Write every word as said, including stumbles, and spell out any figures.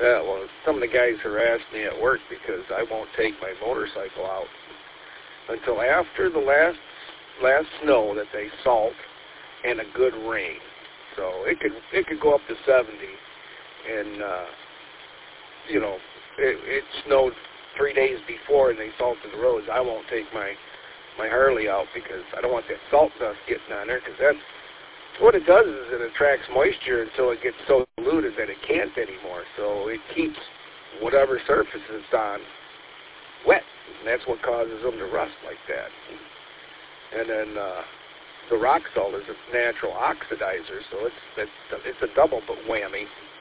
Yeah, well, some of the guys harassed me at work because I won't take my motorcycle out until after the last last snow that they salt and a good rain. So it could it could go up to seventy, and uh, you know it, it snowed three days before and they salted the roads. I won't take my my Harley out because I don't want that salt dust getting on there, because that's what it does is it attracts moisture until it gets so diluted that it can't anymore. So it keeps whatever surface it's on wet, and that's what causes them to rust like that. And then uh, the rock salt is a natural oxidizer, so it's it's, it's a double whammy.